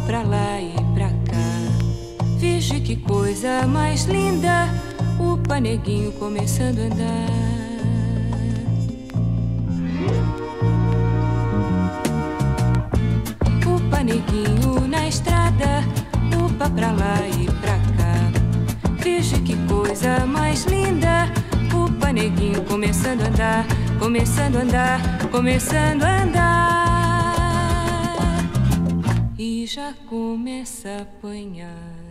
pra lá e pra cá. Veja que coisa mais linda, o paneguinho começando a andar. O paneguinho na estrada, upa pra lá e pra cá. Veja que coisa mais linda, o paneguinho começando a andar, começando a andar, começando a andar. E já começa a apanhar.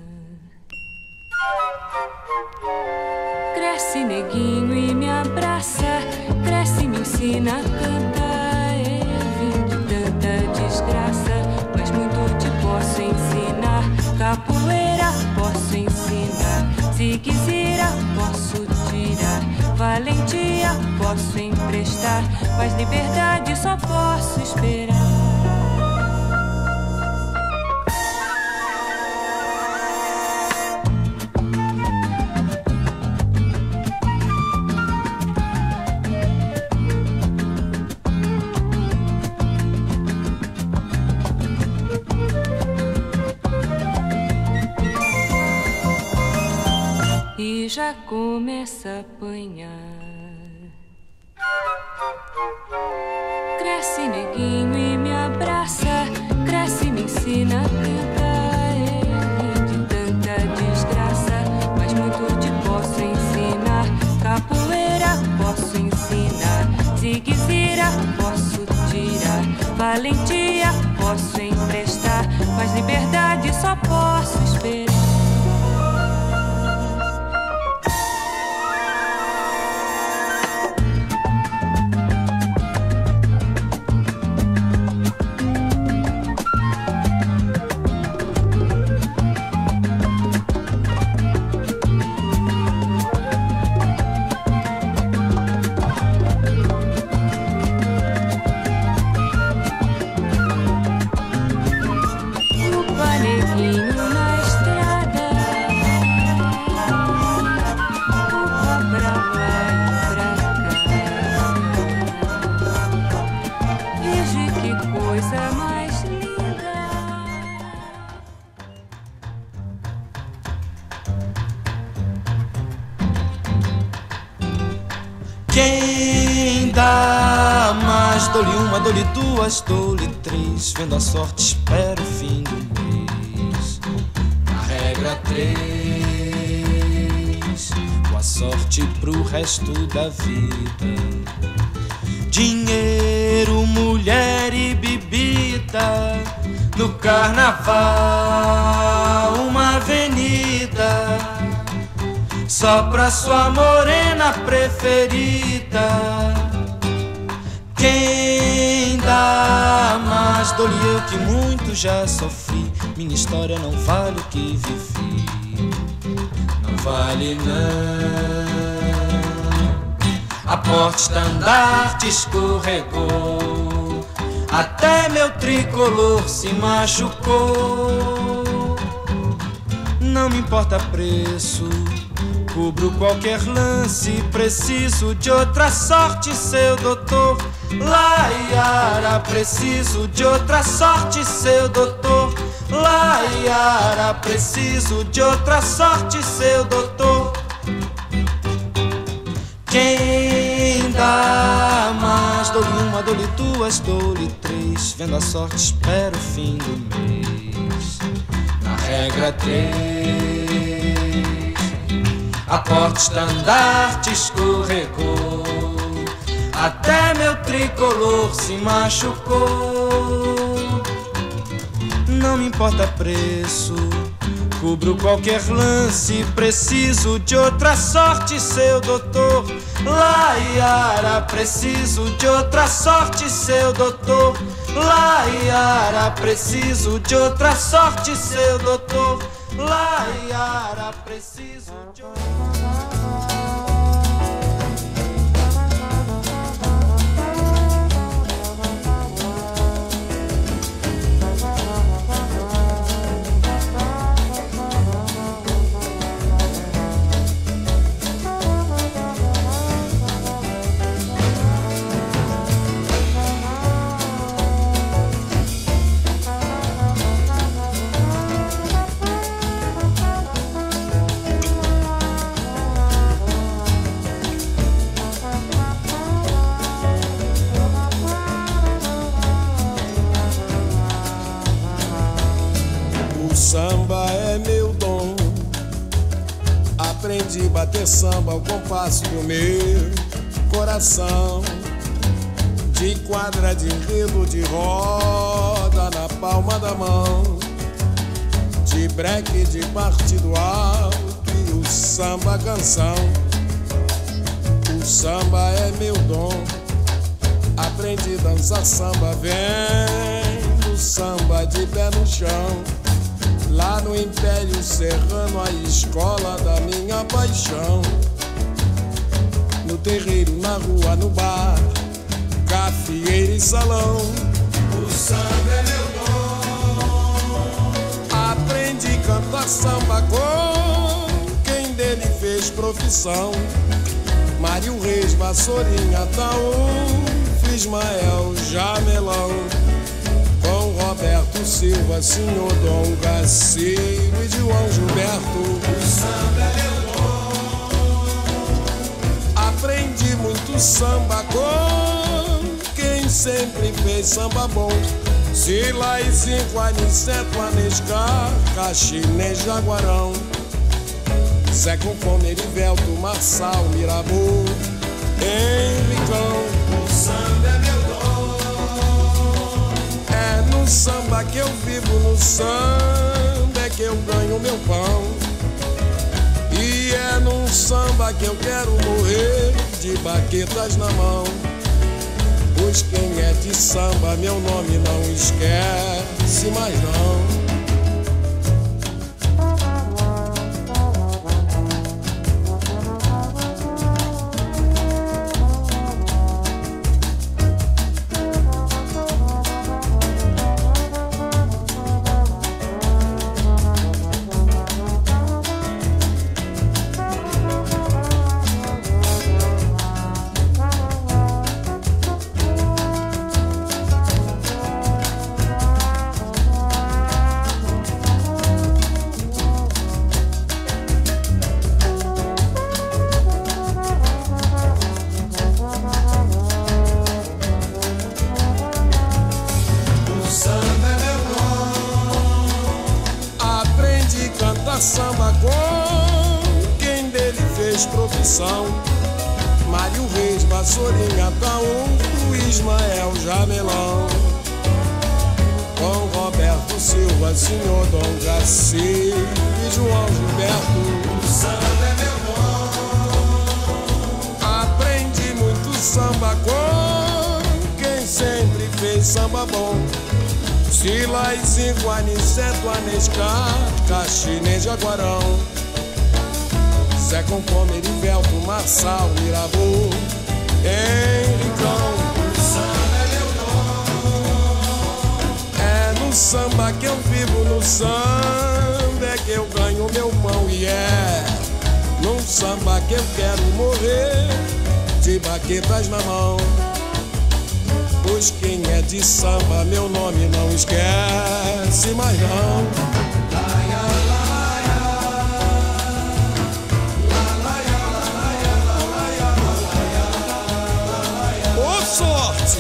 Cresce neguinho e me abraça, cresce e me ensina a cantar. Eu vim de tanta desgraça, mas muito te posso ensinar. Capoeira posso ensinar, zigue-zira posso tirar, valentia posso emprestar, mas liberdade só posso esperar. E já começa a apanhar. Cresce neguinho e me abraça, cresce e me ensina a cantar. Eu vim de tanta desgraça, mas muito te posso ensinar. Capoeira posso ensinar, zigue-zira posso tirar, valentia posso emprestar, mas liberdade só posso esperar. Quem dá mais? Dou-lhe uma, dou-lhe duas, dou-lhe três. Vendo a sorte, espero o fim do mês. Na regra 3, boa sorte pro resto da vida. Dinheiro, mulher e bebida. No carnaval, uma avenida só pra sua morena preferida. Quem dá mais? Dou-lhe eu que muito já sofri. Minha história não vale o que vivi. Não vale não. A porta-estandarte escorregou, até meu tricolor se machucou. Não me importa preço, cubro qualquer lance, preciso de outra sorte, seu doutor. Laiara, preciso de outra sorte, seu doutor. Laiara, preciso de outra sorte, seu doutor. Quem dá mais? Dou-lhe uma, dou-lhe duas, dou-lhe três. Vendo a sorte, espero o fim do mês. Na regra 3, a porta-estandarte escorregou, até meu tricolor se machucou. Não me importa preço, cubro qualquer lance, preciso de outra sorte, seu doutor. Laiara, preciso de outra sorte, seu doutor. Laiara, preciso de outra sorte, seu doutor. Laiara, preciso de outra... aprendi a bater samba ao compasso do meu coração, de quadra de enredo de roda na palma da mão, de breque de partido alto e o samba canção. O samba é meu dom, aprendi a dançar samba, vem do samba de pé no chão. Lá no Império Serrano, a escola da minha paixão. No terreiro, na rua, no bar, cafieira e salão. O samba é meu dom. Aprendi a cantar samba com quem dele fez profissão. Mário Reis, Vassourinha, Taú, Ismael, Jamelão, com Roberto Silva, Senhor Dom Gaciro e João Gilberto. O samba é meu dom. Aprendi muito samba com quem sempre fez samba bom. Sila e Cinco, Aniceto, Anescar, Caxiné, Jaguarão, Zé Concome, Erivelto, Marçal, Mirabu, Henricão. O samba é meu dom. É no samba que eu vivo, no samba é que eu ganho meu pão. E é num samba que eu quero morrer de baquetas na mão. Pois quem é de samba, meu nome não esquece mais não. Samba com quem dele fez profissão. Mário Reis, Vassourinha, Taú, Ismael, Jamelão, com Roberto Silva, Senhor Dom Gaciro e João Gilberto. O samba é meu dom. Aprendi muito samba com quem sempre fez samba bom. Sila e Cinco, Aniceto, Anescar, Caxiné, Jaguarão, Zé Concome, Erivelto, Marçal, Mirabu, Henricão. O samba é meu dom. É no samba que eu vivo, no samba é que eu ganho meu pão. E é num samba que eu quero morrer de baquetas na mão. Pois quem é de samba, meu nome não esquece mais não. Ô sorte!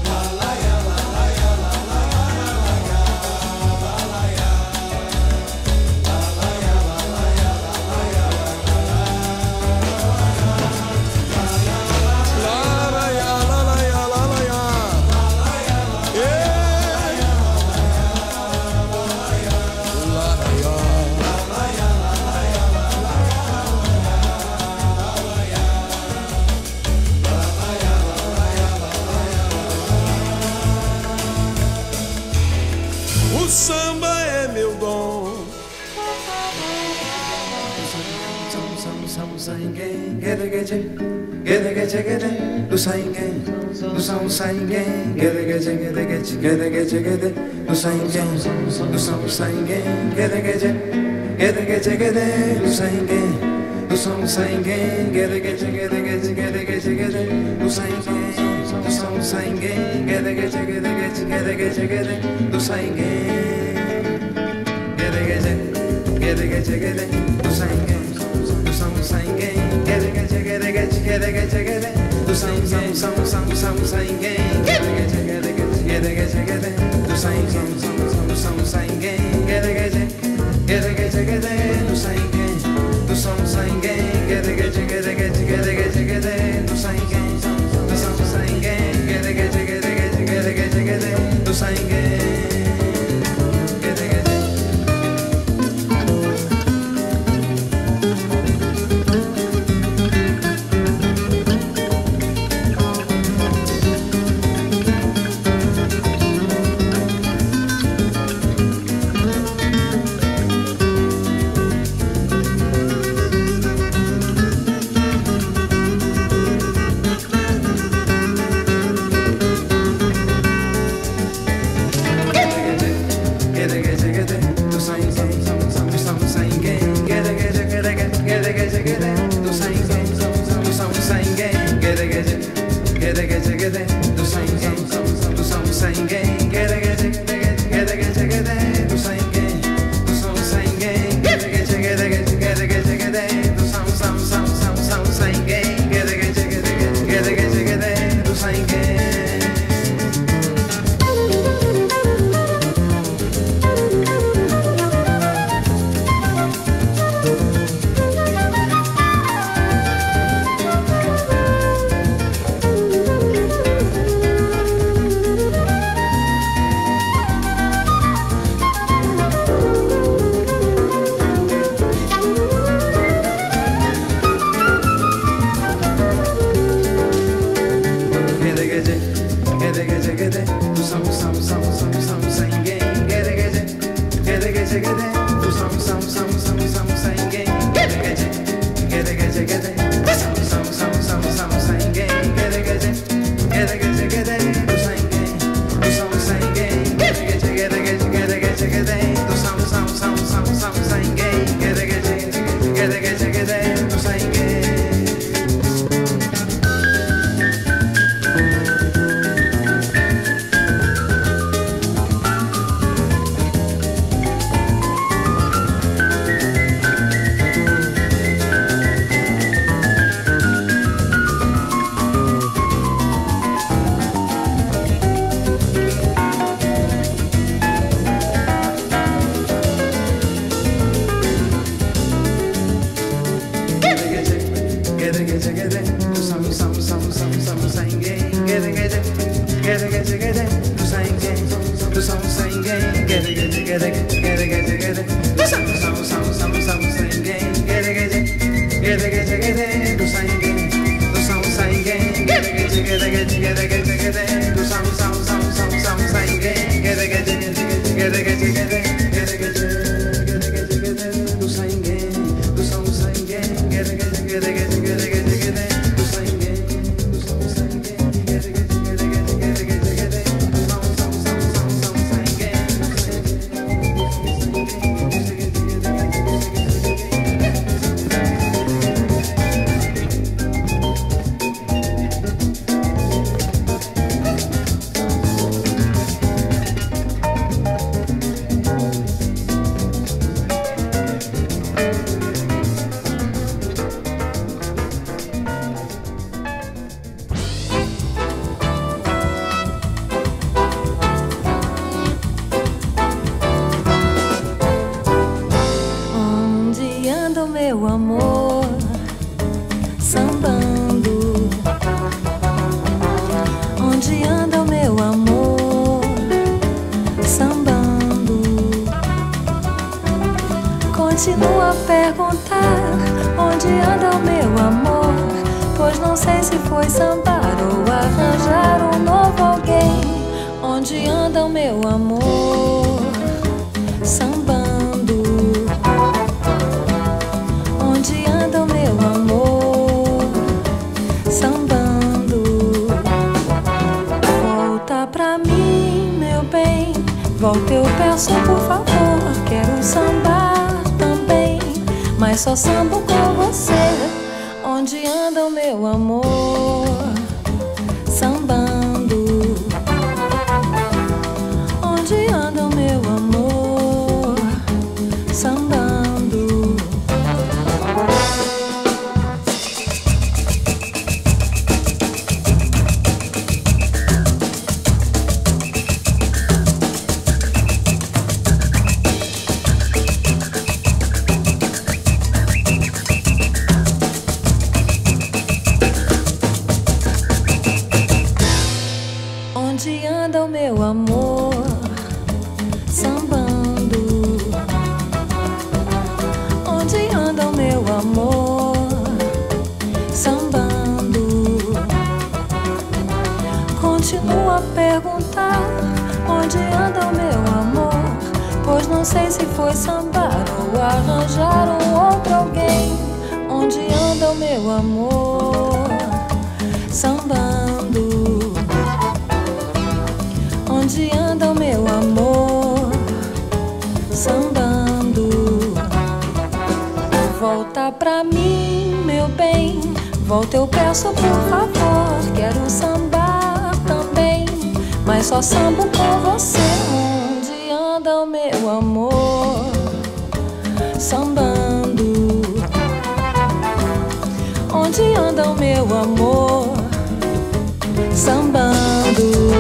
O samba é meu dom. Do Continua a perguntar onde anda o meu amor, pois não sei se foi sambar ou arranjar um novo alguém. Onde anda o meu amor, sambando? Onde anda o meu amor, sambando? Volta pra mim, meu bem, volta eu peço por favor. Quero sambar também, mas só sambo com você. Onde anda o meu amor, sambando? Onde anda o meu amor, sambando? Onde anda o meu amor, sambando? Onde anda o meu amor, sambando? Continuo a perguntar onde anda o meu amor, pois não sei se foi sambar ou arranjar um outro alguém. Onde anda o meu amor, sambando? Onde anda o meu amor, sambando? Volta pra mim, meu bem, volta eu peço por favor. Quero sambar também, mas só sambo com você. Onde anda o meu amor, sambando? Onde anda o meu amor, sambando?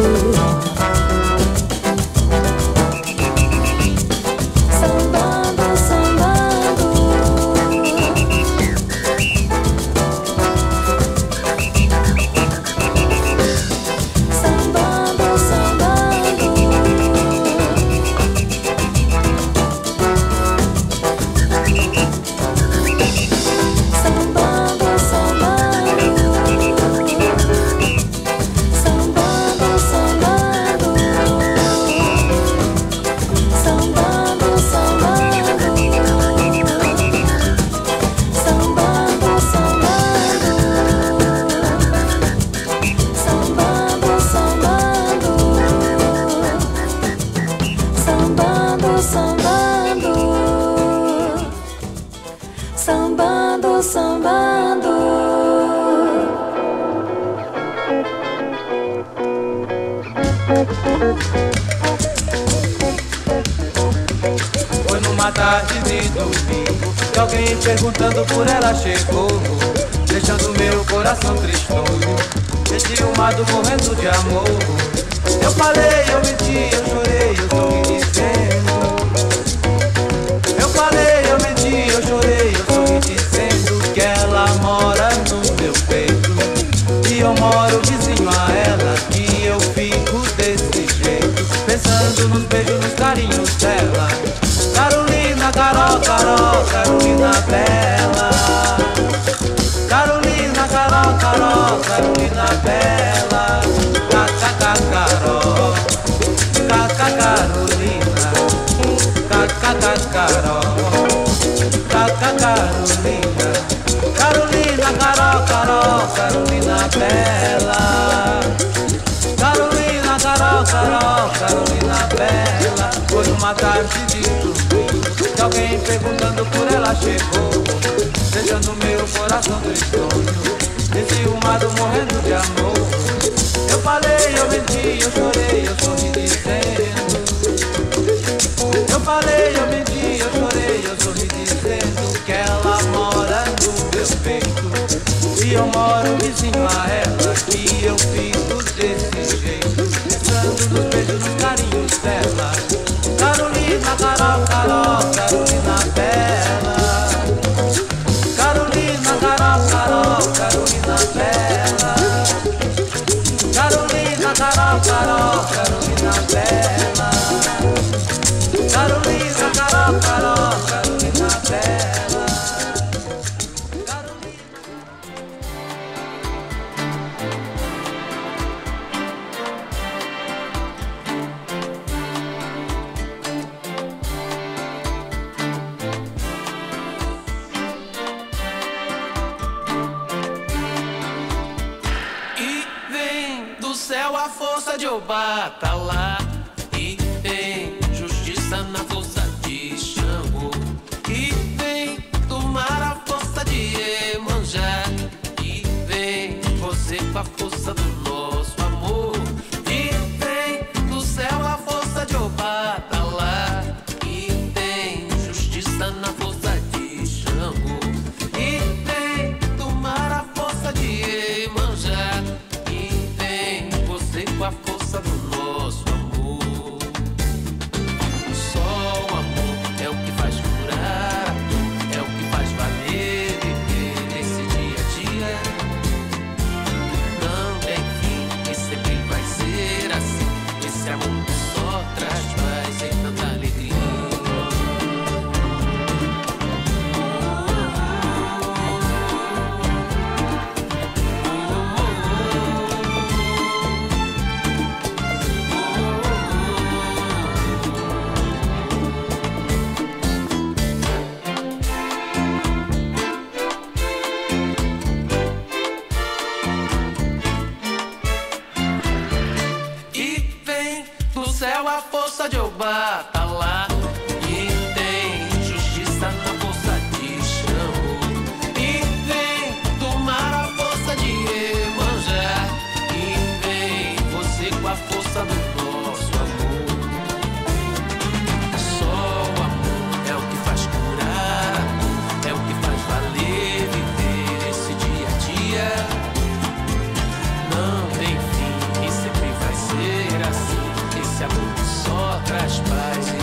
Sambando, sambando. Foi numa tarde de domingo que alguém perguntando por ela chegou, deixando meu coração tristonho, enciumado, morrendo de amor. Eu falei, eu menti, eu chorei, eu sorri dizendo. Eu falei, eu menti, eu chorei, eu sorri dizendo que ela mora no meu Carolina, Carolina, Carol, Carol, Carolina bela. Carolina, Carol, Carol, Carolina bela. Foi numa tarde de domingo que alguém perguntando por ela chegou, deixando meu coração tristonho, enciumado, morrendo de amor. Eu falei, eu menti, eu chorei, eu sorri dizendo. Eu falei, eu menti, eu chorei, eu sorri dizendo que ela mora no meu peito e eu moro vizinho a ela, que eu fico desse jeito, pensando nos beijos, nos carinhos dela. Carolina, Carol, Carol, Carolina bela. Carolina, Carol, Carol, Carolina bela. Carolina, Carol, Carol, Carolina bela. Carolina, Carol, Carol, Carolina bela. Carolina. E vem do céu a força de Obá, tá lá. E vem justiça na força de Xangô. E vem do mar a força de Iemanjá. E vem você com a força do nosso amor. E vem do céu a força de Obá, tá lá. E vem justiça na força de Xangô. E vem do mar a força de Iemanjá. E vem você com a força do nosso amor. Só o amor é o que faz curar, é o que faz valer viver nesse dia a dia. Não tem fim e sempre vai ser assim. Esse amor que só traz paz e tanta alegria. E vem do céu a força de Obá, tá lá. E tem justiça na força de Xangô. E vem do mar a força de Iemanjá. E vem você com a força do nosso amor. Só o amor é o que faz curar, é o que faz valer viver esse dia a dia. Não tem fim e sempre vai ser assim. Esse amor que só traz paz.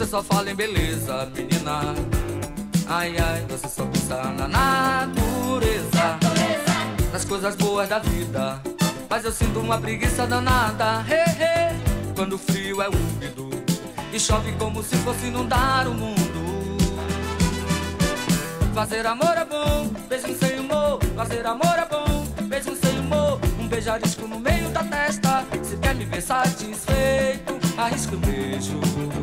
Você só fala em beleza, menina. Ai, ai, você só pensa na natureza, nas coisas boas da vida. Mas eu sinto uma preguiça danada, quando o frio é úmido e chove como se fosse inundar o mundo. Fazer amor é bom, beijo sem humor. Fazer amor é bom, beijo sem humor. Um beijarisco no meio da testa. Se quer me ver satisfeito, arrisca o beijo.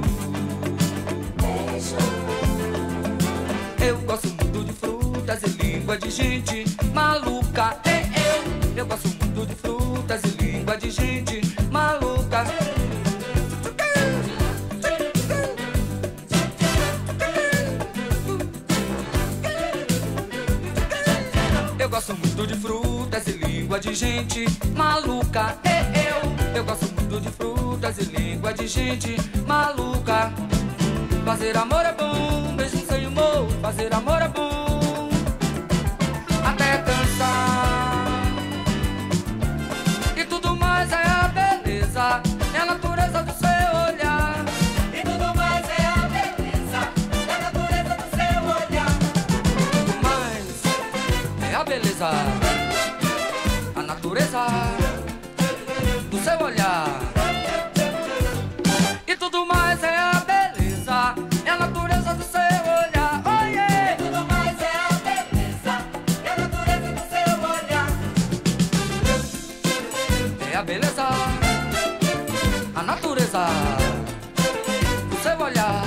Eu gosto muito de frutas e língua de gente maluca. Eu gosto muito de frutas e língua de gente maluca. Eu gosto muito de frutas e língua de gente maluca. Eu gosto muito de frutas e língua de gente maluca. Fazer amor é bom, beijo sem humor. Fazer amor é bom até cansar. E tudo mais é a beleza, é a natureza do seu olhar. E tudo mais é a beleza, é a natureza do seu olhar. Tudo mais é a beleza, a natureza do seu olhar. E tudo mais é a beleza, é a natureza do seu olhar. Oh, yeah. E tudo mais é a beleza, é a natureza do seu olhar. É a beleza, a natureza do seu olhar.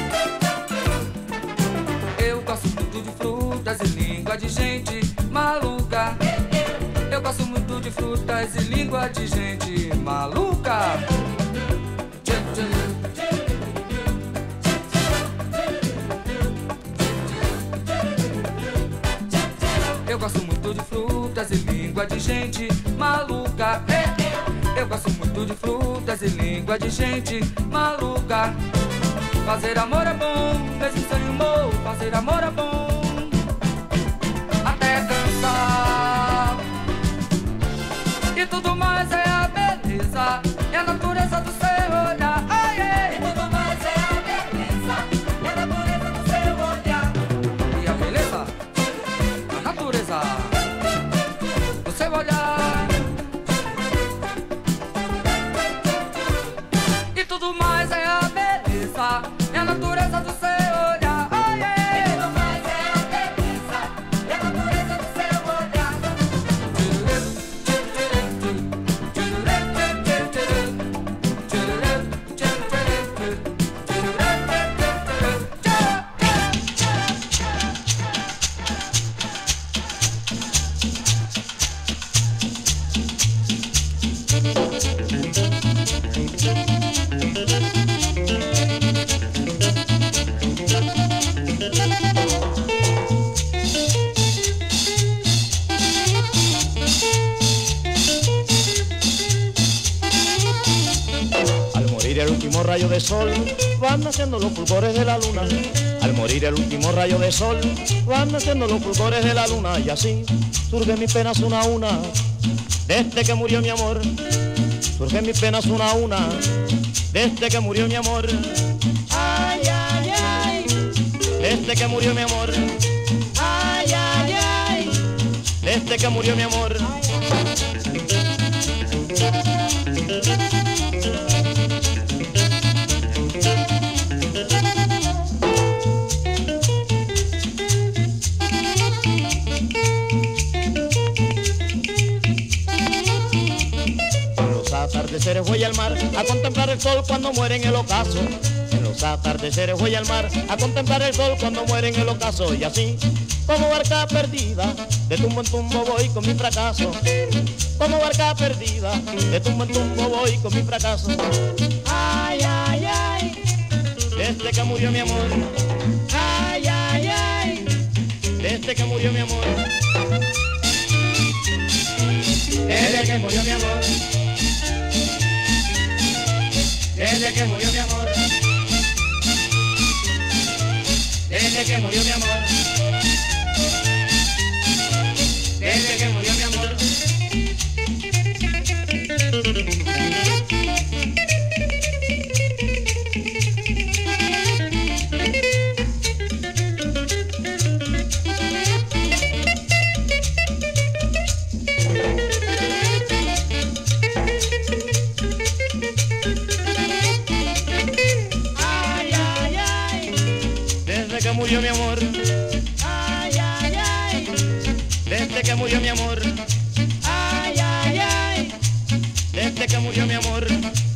Eu gosto muito de frutas e língua de gente maluca. Eu gosto muito de frutas e língua de gente maluca. Eu gosto muito de frutas e língua de gente maluca. Eu gosto muito de frutas e língua de gente maluca. Fazer amor é bom, mesmo sem humor. Fazer amor é bom até cansar. E tudo mais é a beleza, é a natureza do seu olhar. Oh, yeah. E tudo mais é a beleza, é a natureza do seu olhar. E a beleza, a natureza do seu olhar. E tudo mais é a beleza, é a natureza do seu olhar. Oh, yeah. E tudo mais é a beleza, é a natureza do seu olhar. Al morir el último rayo de sol, van naciendo los fulgores de la luna. Al morir el último rayo de sol, van naciendo los fulgores de la luna. Y así surgen mis penas una a una, desde que murió mi amor. Surgen mis penas una a una, desde que murió mi amor. Ay, ay, ay, desde que murió mi amor. Ay, ay, ay, desde que murió mi amor. En los atardeceres voy al mar a contemplar el sol cuando muere en el ocaso. En los atardeceres voy al mar a contemplar el sol cuando muere en el ocaso. Y así, como barca perdida, de tumbo en tumbo voy con mi fracaso. Como barca perdida, de tumbo en tumbo voy con mi fracaso. Ay, ay, ay, desde que murió mi amor. Ay, ay, ay, desde que murió mi amor. Desde que murió mi amor. Desde que murió mi amor. Desde que murió mi amor. Desde que murió mi amor. murió mi amor, ay, ay, ay, desde que murió mi amor.